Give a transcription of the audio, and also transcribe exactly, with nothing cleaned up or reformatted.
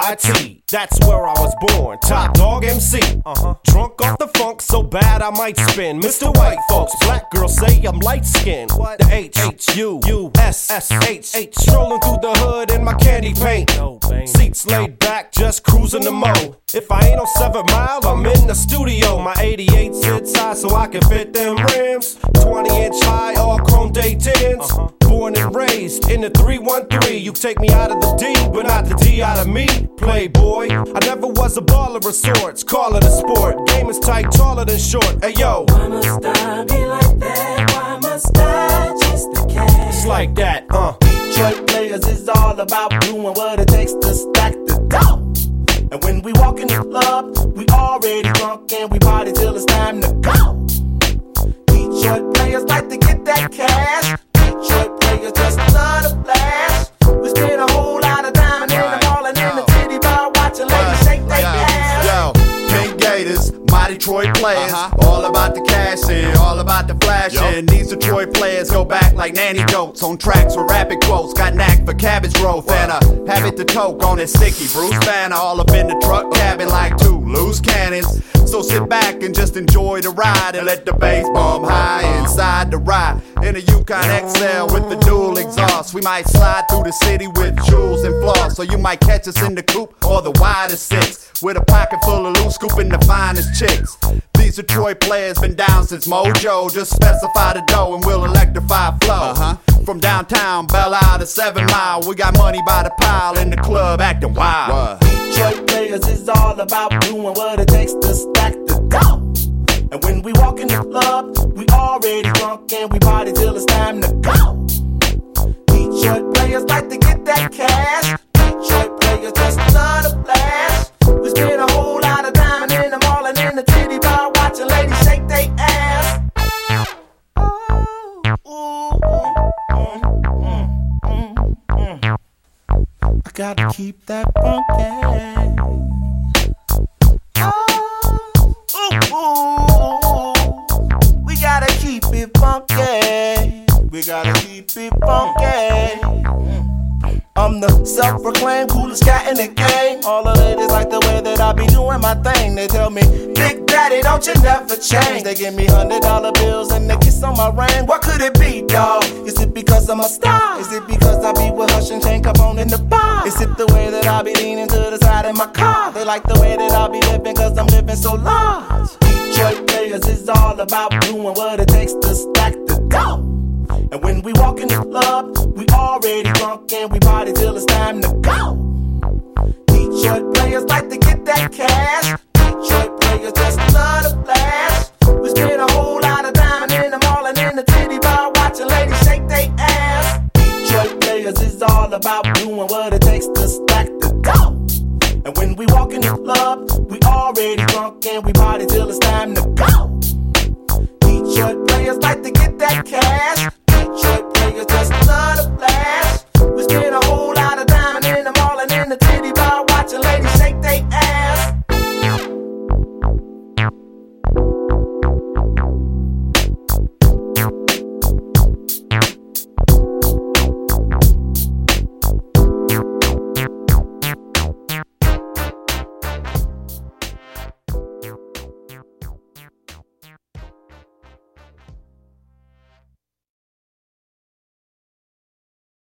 Y T. That's where I was born, top dog M C. Uh-huh. Drunk off the funk, so bad I might spin. Mister White folks, black girls say I'm light skinned. The H H U U S S H H. Strolling through the hood in my candy paint. Seats laid back, just cruising the mo. If I ain't on seven mile, I'm in the studio. My eighty-eight sits high so I can fit them rims. twenty inch high, all chrome day tens. Uh-huh. Born and raised in the three one three. You take me out of the D, but not the D out of me. Playboy, I never was a baller of sorts. Call it a sport. Game is tight, taller than short. Hey yo, why must I be like that? Why must I chase the cash? It's like that, uh. Detroit players is all about doing what it takes to stack the dough. And when we walk in the club, we already drunk and we party till it's time to go. Detroit players like to get that cash. Detroit players just love to flash. We spend a whole lot of time in the mall and in the titty bar watching ladies shake their ass. Yo, Pink Gators, my Detroit players, uh-huh. all about the cash and all about the flashing. Yep. These Detroit players go back like nanny goats on tracks with rapid quotes. Got knack for cabbage growth and a habit to toke on it sticky. Bruce Banner all up in the truck cabin like two loose cannons. So sit back and just enjoy the ride and let the bass bump high inside the ride. In a Yukon X L with the dual exhaust, we might slide through the city with jewels and floss. So you might catch us in the coupe or the widest six with a pocket full of loose, scooping the finest chicks. These Detroit players been down since Mojo. Just specify the dough and we'll electrify flow. Uh-huh. From downtown Belle Isle to Seven Mile, we got money by the pile in the club acting wild. Detroit players is all about doing what it takes to stack the dough. And when we walk in the club, we already drunk and we party till it's time to go. Detroit players like to get that cash. Detroit players just love to flash. We spend a whole lot of time in the mall and in the titty bar watching ladies shake their ass. Ooh, mm, mm, mm, mm. I gotta keep that funky. Oh, ooh, we gotta keep it funky. We gotta keep it funky. Mm. I'm the self-proclaimed coolest cat in the game. All the ladies like the way that I be doing my thing. They tell me, Big Daddy, don't you never change. They give me hundred dollar bills and they kiss on my ring. What could it be, dawg? Is it because I'm a star? Is it because I be with Hush and Chain Capone in the bar? Is it the way that I be leaning to the side in my car? They like the way that I be living cause I'm living so large. Detroit players is all about doing what it takes to stack the dough. And when we walk in the club, we already drunk and we party till it's time to go. Detroit players like to get that cash. Detroit players just love to flash. We spend a whole lot of time in the mall and in the titty bar watching ladies shake their ass. Detroit players is all about doing what it takes to stack the dough. And when we walk in the club, we already drunk and we party till it's time to go. Detroit players like to get that cash.